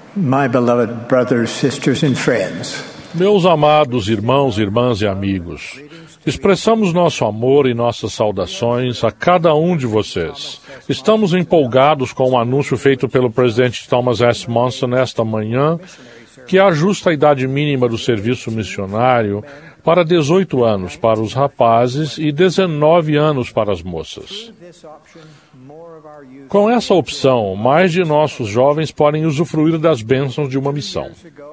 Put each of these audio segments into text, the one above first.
My beloved brothers, sisters and friends, Meus amados irmãos, irmãs e amigos, expressamos nosso amor e nossas saudações a cada um de vocês. Estamos empolgados com o anúncio feito pelo presidente Thomas S. Monson esta manhã, que ajusta a idade mínima do serviço missionário para 18 anos para os rapazes e 19 anos para as moças. Com essa opção, mais de nossos jovens podem usufruir das bênçãos de uma missão.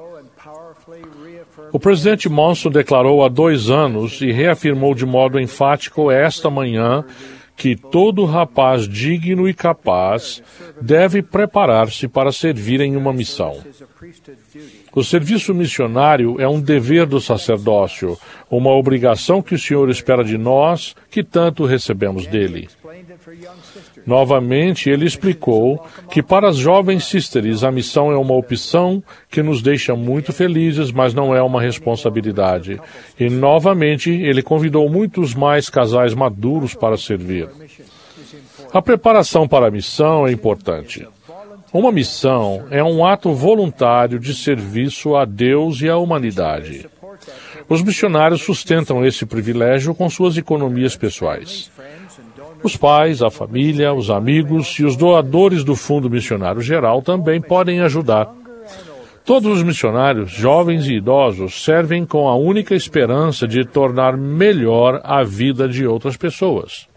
O presidente Monson declarou há 2 anos e reafirmou de modo enfático esta manhã que todo rapaz digno e capaz deve preparar-se para servir em uma missão. O serviço missionário é um dever do sacerdócio, uma obrigação que o Senhor espera de nós, que tanto recebemos dele. Novamente, ele explicou que para as jovens sisteres a missão é uma opção que nos deixa muito felizes, mas não é uma responsabilidade. E, novamente, ele convidou muitos mais casais maduros para servir. A preparação para a missão é importante. Uma missão é um ato voluntário de serviço a Deus e à humanidade. Os missionários sustentam esse privilégio com suas economias pessoais. Os pais, a família, os amigos e os doadores do Fundo Missionário Geral também podem ajudar. Todos os missionários, jovens e idosos, servem com a única esperança de tornar melhor a vida de outras pessoas.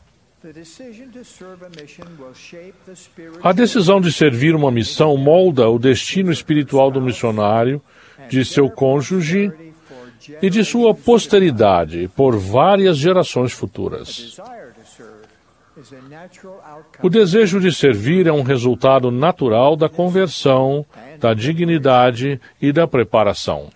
A decisão de servir uma missão molda o destino espiritual do missionário, de seu cônjuge e de sua posteridade por várias gerações futuras. O desejo de servir é um resultado natural da conversão, da dignidade e da preparação.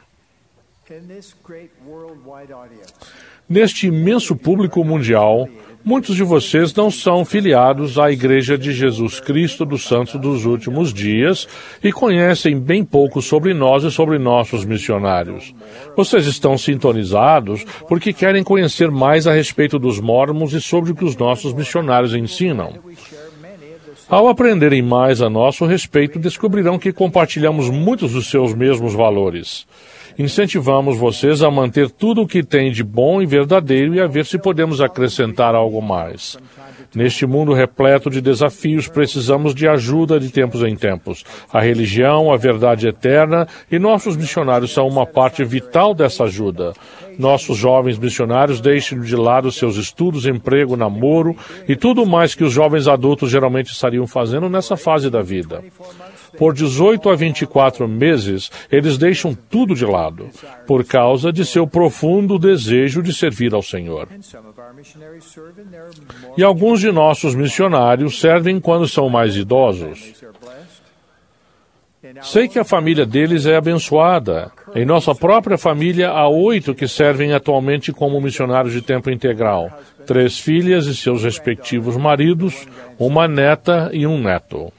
Neste imenso público mundial, muitos de vocês não são filiados à Igreja de Jesus Cristo dos Santos dos Últimos Dias e conhecem bem pouco sobre nós e sobre nossos missionários. Vocês estão sintonizados porque querem conhecer mais a respeito dos Mórmons e sobre o que os nossos missionários ensinam. Ao aprenderem mais a nosso respeito, descobrirão que compartilhamos muitos dos seus mesmos valores. Incentivamos vocês a manter tudo o que tem de bom e verdadeiro e a ver se podemos acrescentar algo mais. Neste mundo repleto de desafios, precisamos de ajuda de tempos em tempos. A religião, a verdade eterna e nossos missionários são uma parte vital dessa ajuda. Nossos jovens missionários deixam de lado seus estudos, emprego, namoro e tudo mais que os jovens adultos geralmente estariam fazendo nessa fase da vida. Por 18 a 24 meses, eles deixam tudo de lado, por causa de seu profundo desejo de servir ao Senhor. E alguns de nossos missionários servem quando são mais idosos. Sei que a família deles é abençoada. Em nossa própria família, há 8 que servem atualmente como missionários de tempo integral. 3 filhas e seus respectivos maridos, uma neta e um neto.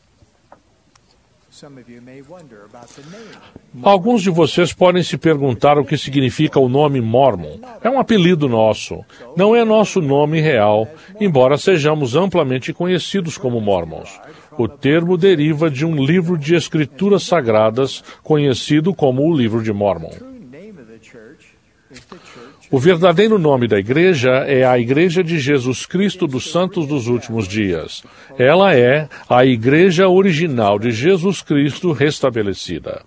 Alguns de vocês podem se perguntar o que significa o nome Mormon. É um apelido nosso. Não é nosso nome real, embora sejamos amplamente conhecidos como Mormons. O termo deriva de um livro de escrituras sagradas conhecido como o Livro de Mormon. O verdadeiro nome da igreja é a Igreja de Jesus Cristo dos Santos dos Últimos Dias. Ela é a igreja original de Jesus Cristo restabelecida.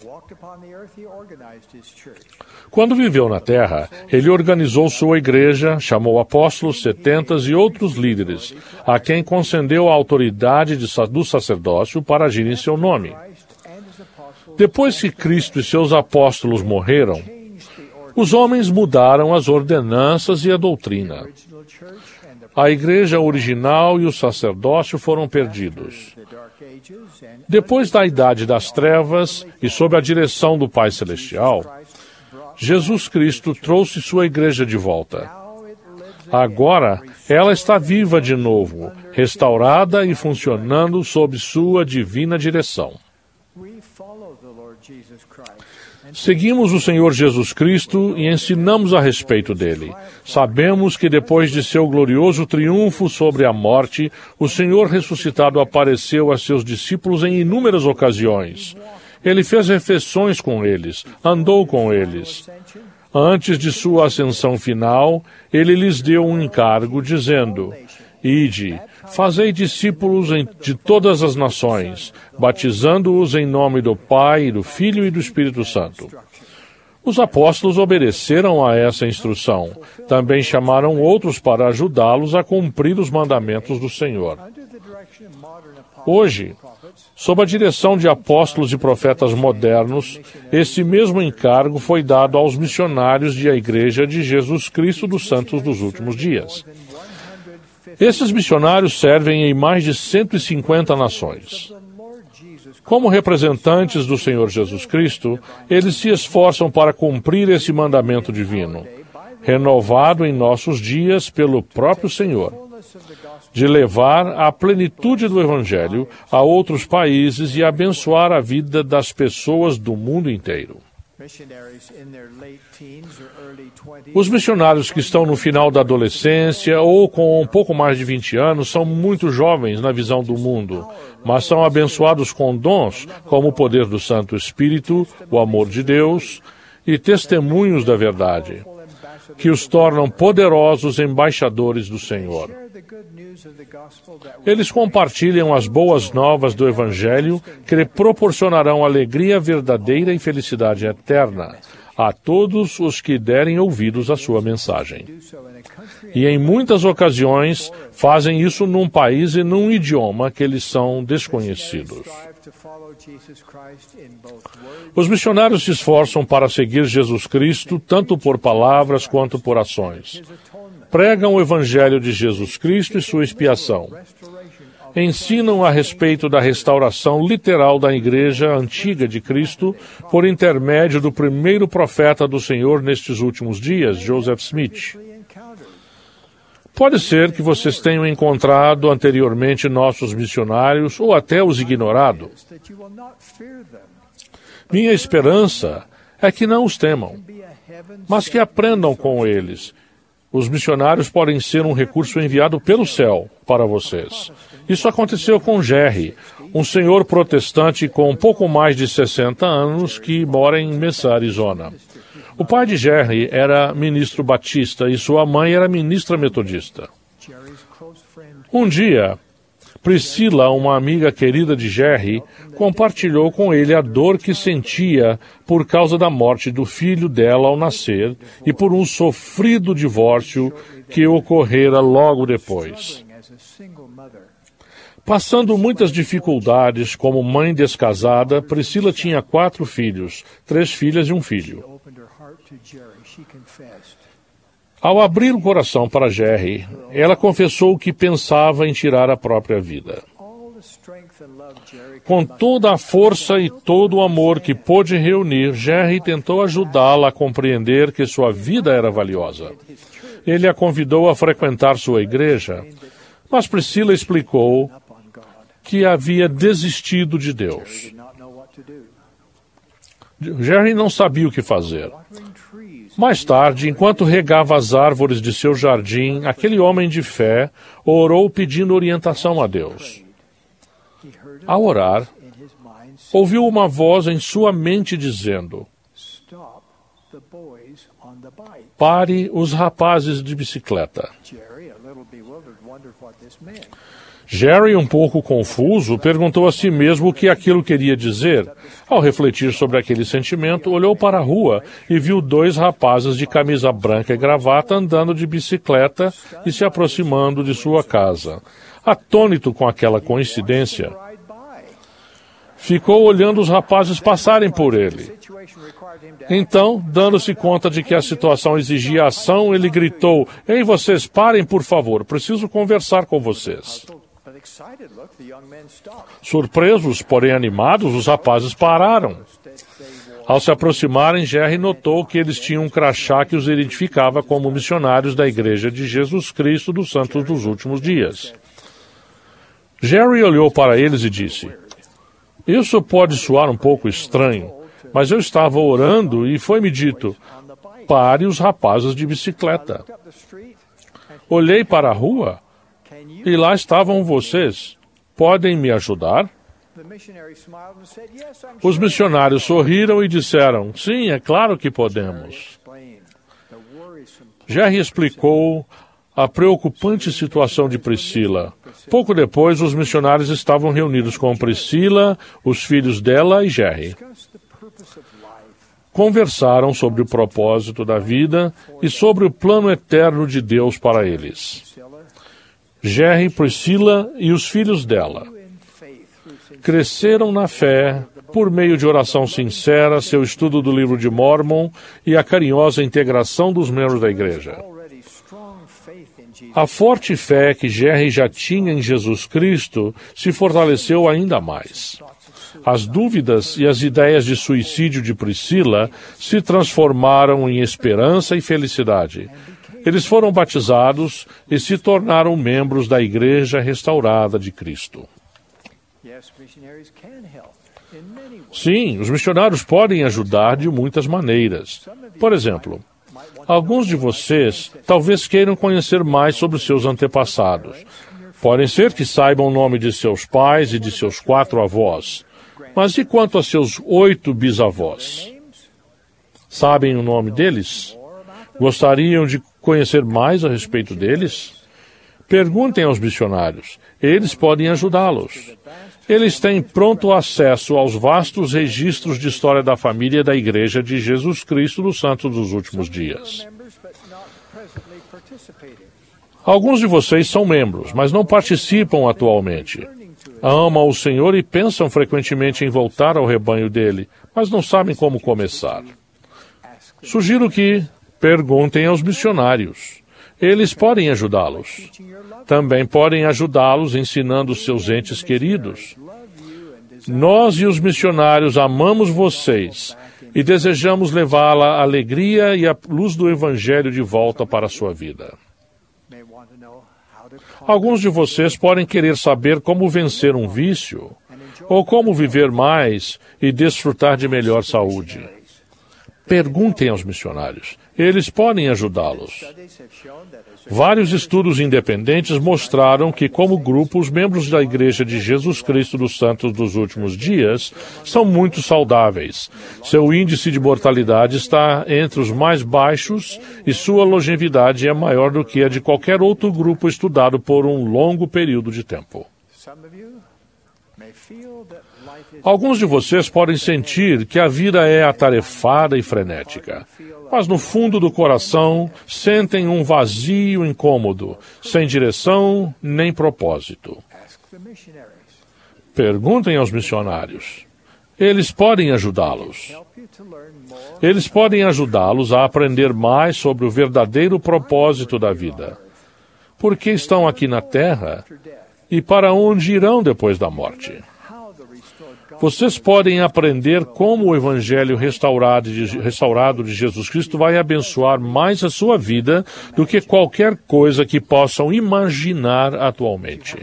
Quando viveu na Terra, ele organizou sua igreja, chamou apóstolos, 70 e outros líderes, a quem concedeu a autoridade do sacerdócio para agir em seu nome. Depois que Cristo e seus apóstolos morreram, os homens mudaram as ordenanças e a doutrina. A igreja original e o sacerdócio foram perdidos. Depois da Idade das Trevas e sob a direção do Pai Celestial, Jesus Cristo trouxe sua igreja de volta. Agora, ela está viva de novo, restaurada e funcionando sob sua divina direção. Seguimos o Senhor Jesus Cristo e ensinamos a respeito dele. Sabemos que depois de seu glorioso triunfo sobre a morte, o Senhor ressuscitado apareceu a seus discípulos em inúmeras ocasiões. Ele fez refeições com eles, andou com eles. Antes de sua ascensão final, ele lhes deu um encargo, dizendo: Ide, fazei discípulos de todas as nações, batizando-os em nome do Pai, do Filho e do Espírito Santo. Os apóstolos obedeceram a essa instrução. Também chamaram outros para ajudá-los a cumprir os mandamentos do Senhor. Hoje, sob a direção de apóstolos e profetas modernos, esse mesmo encargo foi dado aos missionários da Igreja de Jesus Cristo dos Santos dos Últimos Dias. Esses missionários servem em mais de 150 nações. Como representantes do Senhor Jesus Cristo, eles se esforçam para cumprir esse mandamento divino, renovado em nossos dias pelo próprio Senhor, de levar a plenitude do Evangelho a outros países e abençoar a vida das pessoas do mundo inteiro. Os missionários que estão no final da adolescência ou com um pouco mais de 20 anos são muito jovens na visão do mundo, mas são abençoados com dons como o poder do Santo Espírito, o amor de Deus e testemunhos da verdade, que os tornam poderosos embaixadores do Senhor. Eles compartilham as boas novas do Evangelho que lhe proporcionarão alegria verdadeira e felicidade eterna a todos os que derem ouvidos à sua mensagem. E em muitas ocasiões fazem isso num país e num idioma que eles são desconhecidos. Os missionários se esforçam para seguir Jesus Cristo tanto por palavras quanto por ações. Pregam o Evangelho de Jesus Cristo e sua expiação. Ensinam a respeito da restauração literal da Igreja Antiga de Cristo por intermédio do primeiro profeta do Senhor nestes últimos dias, Joseph Smith. Pode ser que vocês tenham encontrado anteriormente nossos missionários ou até os ignorado. Minha esperança é que não os temam, mas que aprendam com eles. Os missionários podem ser um recurso enviado pelo céu para vocês. Isso aconteceu com Jerry, um senhor protestante com um pouco mais de 60 anos que mora em Mesa, Arizona. O pai de Jerry era ministro batista e sua mãe era ministra metodista. Um dia, Priscila, uma amiga querida de Jerry, compartilhou com ele a dor que sentia por causa da morte do filho dela ao nascer e por um sofrido divórcio que ocorrera logo depois. Passando muitas dificuldades como mãe descasada, Priscila tinha 4 filhos, 3 filhas e um filho. Ao abrir o coração para Jerry, ela confessou que pensava em tirar a própria vida. Com toda a força e todo o amor que pôde reunir, Jerry tentou ajudá-la a compreender que sua vida era valiosa. Ele a convidou a frequentar sua igreja, mas Priscila explicou que havia desistido de Deus. Jerry não sabia o que fazer. Mais tarde, enquanto regava as árvores de seu jardim, aquele homem de fé orou pedindo orientação a Deus. Ao orar, ouviu uma voz em sua mente dizendo: pare os rapazes de bicicleta. Jerry, um pouco confuso, perguntou a si mesmo o que aquilo queria dizer. Ao refletir sobre aquele sentimento, olhou para a rua e viu 2 rapazes de camisa branca e gravata andando de bicicleta e se aproximando de sua casa. Atônito com aquela coincidência, ficou olhando os rapazes passarem por ele. Então, dando-se conta de que a situação exigia ação, ele gritou: "Ei, vocês, parem, por favor, preciso conversar com vocês." Surpresos, porém animados, os rapazes pararam. Ao se aproximarem, Jerry notou que eles tinham um crachá que os identificava como missionários da Igreja de Jesus Cristo dos Santos dos Últimos Dias. Jerry olhou para eles e disse: "Isso pode soar um pouco estranho, mas eu estava orando e foi-me dito: pare os rapazes de bicicleta. Olhei para a rua e lá estavam vocês. Podem me ajudar?" Os missionários sorriram e disseram, sim, é claro que podemos. Jerry explicou a preocupante situação de Priscila. Pouco depois, os missionários estavam reunidos com Priscila, os filhos dela e Jerry. Conversaram sobre o propósito da vida e sobre o plano eterno de Deus para eles. Jerry, Priscila e os filhos dela cresceram na fé por meio de oração sincera, seu estudo do livro de Mórmon e a carinhosa integração dos membros da igreja. A forte fé que Jerry já tinha em Jesus Cristo se fortaleceu ainda mais. As dúvidas e as ideias de suicídio de Priscila se transformaram em esperança e felicidade. Eles foram batizados e se tornaram membros da Igreja Restaurada de Cristo. Sim, os missionários podem ajudar de muitas maneiras. Por exemplo, alguns de vocês talvez queiram conhecer mais sobre seus antepassados. Podem ser que saibam o nome de seus pais e de seus 4 avós. Mas e quanto a seus 8 bisavós? Sabem o nome deles? Gostariam de conhecer mais a respeito deles? Perguntem aos missionários. Eles podem ajudá-los. Eles têm pronto acesso aos vastos registros de história da família da Igreja de Jesus Cristo dos Santos dos Últimos Dias. Alguns de vocês são membros, mas não participam atualmente. Amam o Senhor e pensam frequentemente em voltar ao rebanho dele, mas não sabem como começar. Sugiro que perguntem aos missionários. Eles podem ajudá-los. Também podem ajudá-los ensinando seus entes queridos. Nós e os missionários amamos vocês e desejamos levá-la a alegria e a luz do Evangelho de volta para a sua vida. Alguns de vocês podem querer saber como vencer um vício, ou como viver mais e desfrutar de melhor saúde. Perguntem aos missionários. Eles podem ajudá-los. Vários estudos independentes mostraram que, como grupo, os membros da Igreja de Jesus Cristo dos Santos dos Últimos Dias são muito saudáveis. Seu índice de mortalidade está entre os mais baixos e sua longevidade é maior do que a de qualquer outro grupo estudado por um longo período de tempo. Alguns de vocês podem sentir que a vida é atarefada e frenética, mas no fundo do coração sentem um vazio incômodo, sem direção nem propósito. Perguntem aos missionários. Eles podem ajudá-los. Eles podem ajudá-los a aprender mais sobre o verdadeiro propósito da vida. Por que estão aqui na Terra e para onde irão depois da morte? Vocês podem aprender como o Evangelho restaurado de Jesus Cristo vai abençoar mais a sua vida do que qualquer coisa que possam imaginar atualmente.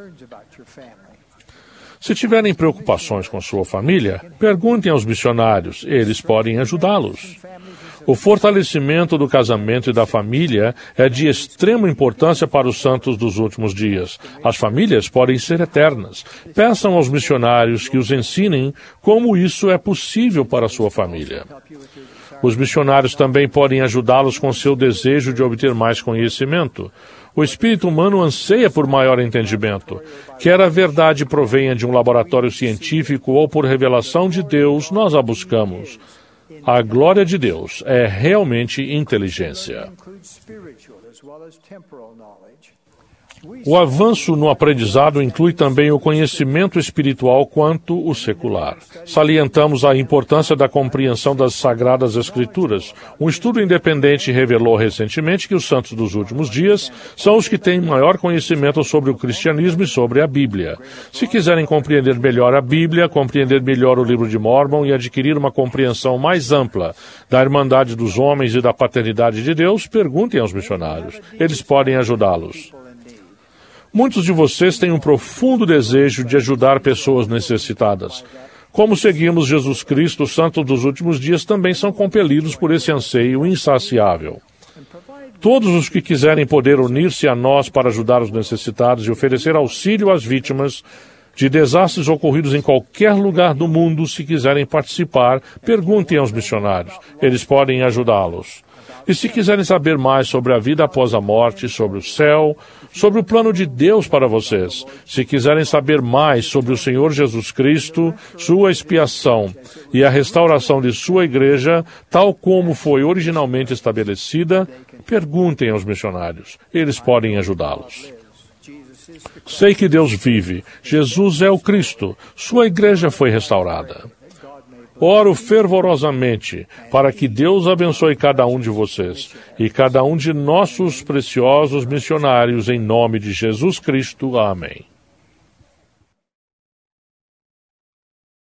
Se tiverem preocupações com sua família, perguntem aos missionários. Eles podem ajudá-los. O fortalecimento do casamento e da família é de extrema importância para os santos dos últimos dias. As famílias podem ser eternas. Peçam aos missionários que os ensinem como isso é possível para a sua família. Os missionários também podem ajudá-los com seu desejo de obter mais conhecimento. O espírito humano anseia por maior entendimento. Quer a verdade provenha de um laboratório científico ou por revelação de Deus, nós a buscamos. A glória de Deus é realmente inteligência. O avanço no aprendizado inclui também o conhecimento espiritual quanto o secular. Salientamos a importância da compreensão das Sagradas Escrituras. Um estudo independente revelou recentemente que os santos dos últimos dias são os que têm maior conhecimento sobre o cristianismo e sobre a Bíblia. Se quiserem compreender melhor a Bíblia, compreender melhor o livro de Mórmon e adquirir uma compreensão mais ampla da Irmandade dos Homens e da Paternidade de Deus, perguntem aos missionários. Eles podem ajudá-los. Muitos de vocês têm um profundo desejo de ajudar pessoas necessitadas. Como seguimos Jesus Cristo, os santos dos últimos dias também são compelidos por esse anseio insaciável. Todos os que quiserem poder unir-se a nós para ajudar os necessitados e oferecer auxílio às vítimas, de desastres ocorridos em qualquer lugar do mundo. Se quiserem participar, perguntem aos missionários. Eles podem ajudá-los. E se quiserem saber mais sobre a vida após a morte, sobre o céu, sobre o plano de Deus para vocês, se quiserem saber mais sobre o Senhor Jesus Cristo, sua expiação e a restauração de sua igreja, tal como foi originalmente estabelecida, perguntem aos missionários. Eles podem ajudá-los. Sei que Deus vive. Jesus é o Cristo. Sua igreja foi restaurada. Oro fervorosamente para que Deus abençoe cada um de vocês e cada um de nossos preciosos missionários em nome de Jesus Cristo. Amém.